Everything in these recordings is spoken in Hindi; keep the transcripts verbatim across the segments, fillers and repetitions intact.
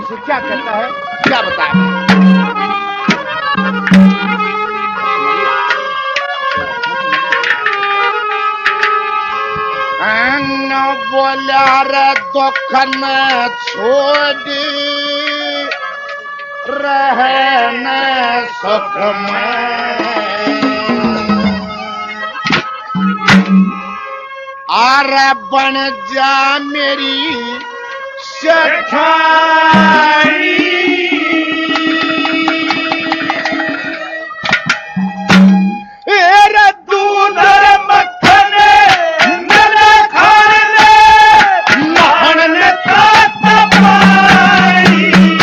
से क्या कहता है, क्या बताए? न बोला रे दुख न छोड़ी रहने सुख में, आरे बन जा मेरी सखाई, एरे दूध मक्खन मेरे खाने नहाने का तपाई,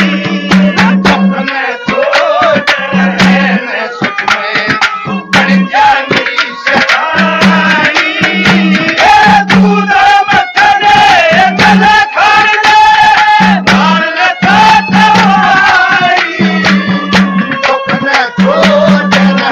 अपने सोच रहने सुख में बन जा मेरी सखाई, दूध मक्खन मेरे खाने नहाने का तपाई, अपने सोच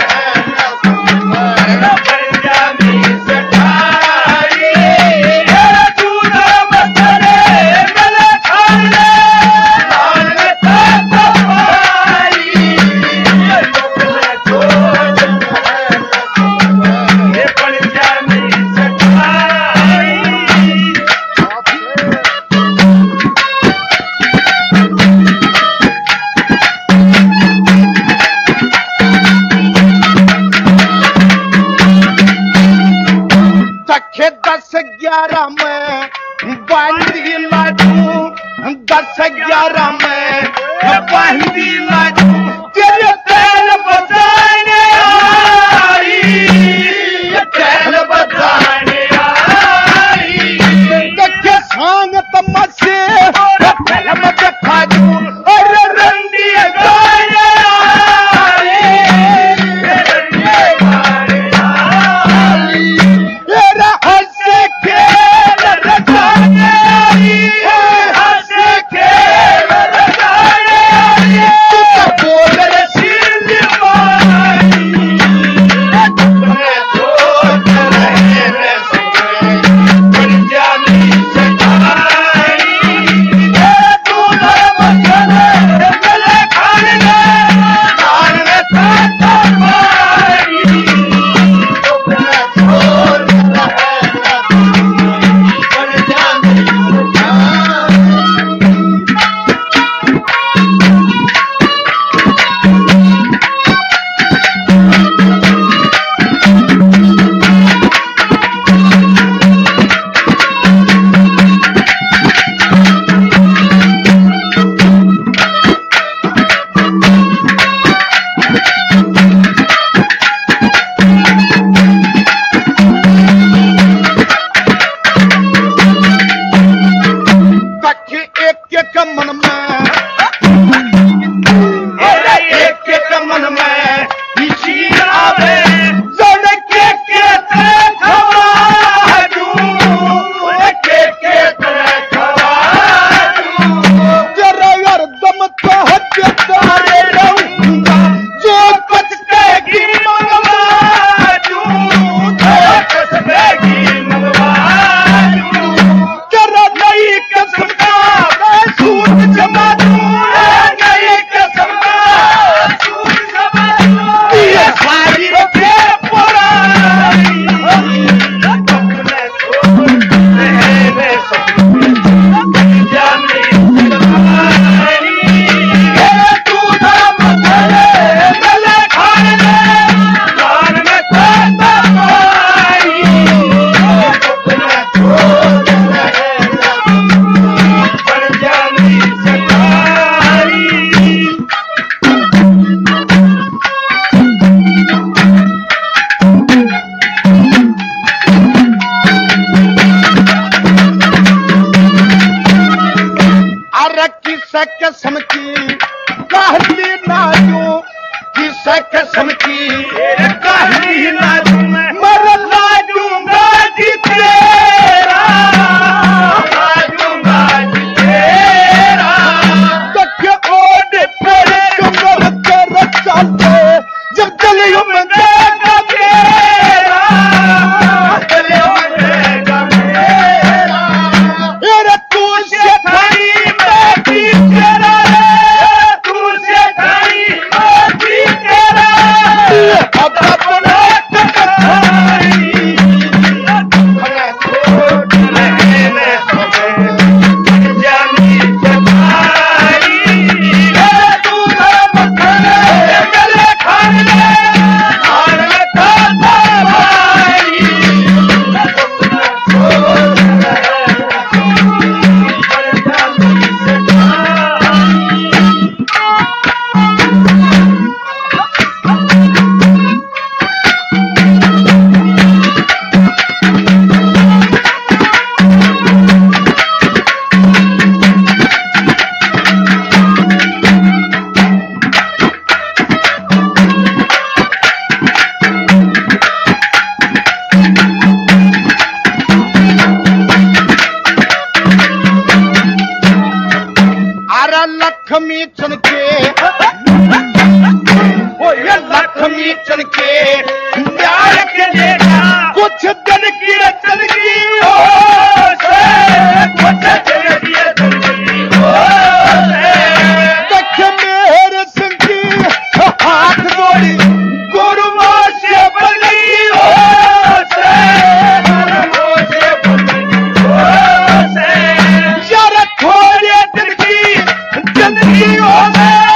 दस ग्यारह में बांधी लाडू, दस ग्यारह में बांधी लाडू, तेरे तेल बजाने आई, तेल बजाने आई, देखे सांग तमसे फिल्म दिखा दू, अरे रंडी गाने आई, रंडी गाने आई, तेरा हंसे खेल रचाने आई, हंसे खेल रचाने आई, तू बोल रसीद माई, अपने सोच रहे सुने बन जानी सगाई, तू धर्म चले गले खाने खाने का तमाई, अपने सोच रहे बन जानी तक एक एक मन में, अरे एक एक मन में इसी आवे जड़ के के ते खवाजू, के के ते खवाजू, तेरा हरदम कहत तारे रहूंगा, जो कुछ कहेगी मंगवाजू, जो कुछ कहेगी मंगवाजू, तेरा नई कसम का सूट जमा दूं, नई कसम का सूट जमा दूं, ये सारी रुपये पुरानी, अपने सोच रहने सुख में बन जानी सगाई, तू धर्म चले गले खाने खाने का तपाई, अपने सोच रहने बन जानी सगाई। अरे किस कसम की कहली नाजू, किस कसम की कहली नाजू, मर लाजूंगा जी तेरा, लाजूंगा जी तेरा, तक ओढ़ पर कमर कर चलते जब गलियों में देगा मेरा, गलियों में देगा मेरा, अरे तू से खड़ी मैं भी तेरा लक्ष्मी चनके ओ ये लक्ष्मी चनके न्याय के लेना कुछ दिन की चनकी हो से कुछ दिन की चनकी हो से देख मेरे संगी हाथ जोड़ी गुरुओं से बनी हो से गुरुओं से बनी हो से यार थोड़े दिन की जिंदगी हो से